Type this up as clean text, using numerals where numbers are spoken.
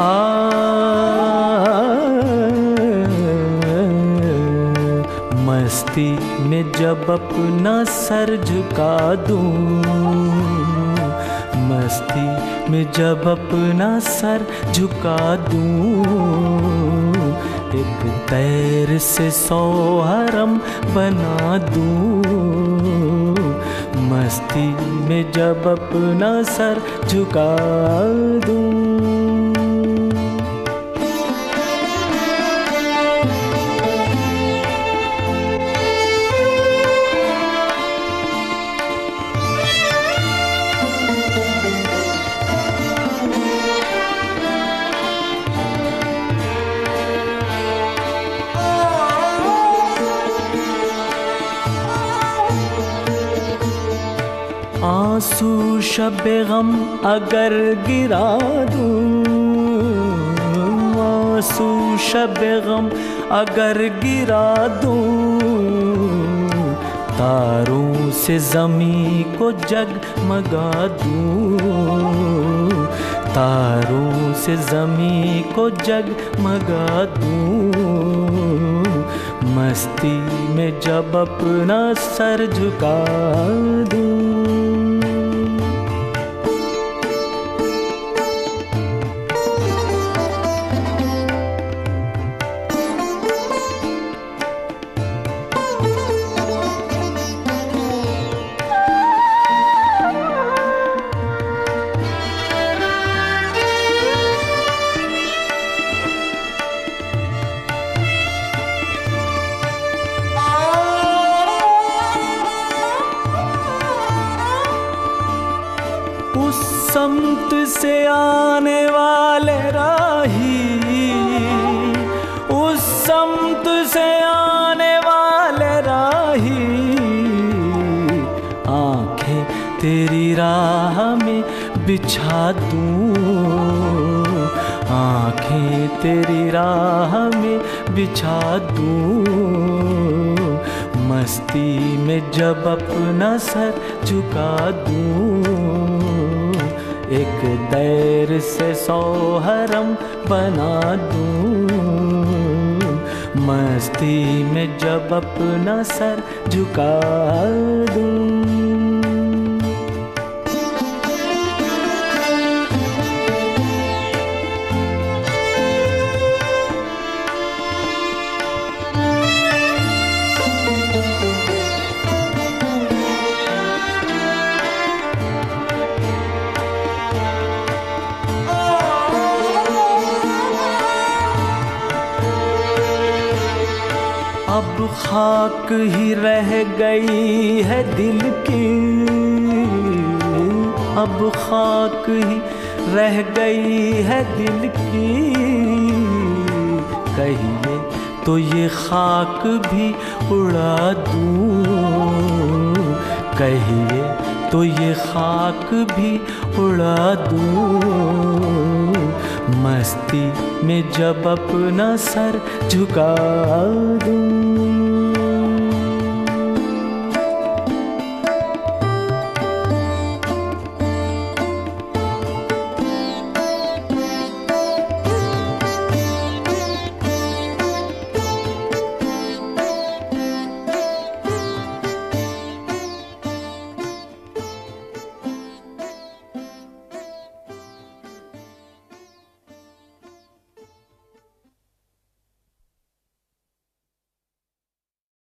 आ मस्ती में जब अपना सर झुका दूं, मस्ती में जब अपना सर झुका दूं, एक तैर से 100 हरम बना दूं। मस्ती में जब अपना सर झुका दूं। आंसू शबे गम अगर गिरा दूं, आंसू शबे गम अगर गिरा दूं, तारों से ज़मीं को जगमगा दूं, तारों से ज़मीं को जगमगा दूं। मस्ती में जब अपना सर झुका दूं। उस समत से आने वाले राही, उस समत से आने वाले राही, आंखें तेरी राह में बिछा दूं, आंखें तेरी राह में बिछा दूं। मस्ती में जब अपना सर झुका दूं, एक दैर से 100 हरम बना दूं। मस्ती में जब अपना सर झुका दूं। अब खाक ही रह गई है दिल की, अब खाक ही रह गई है दिल की। कहिए तो ये खाक भी उड़ा दूं, कहिए तो ये खाक भी उड़ा दूं। मस्ती में जब अपना सर झुका दूं।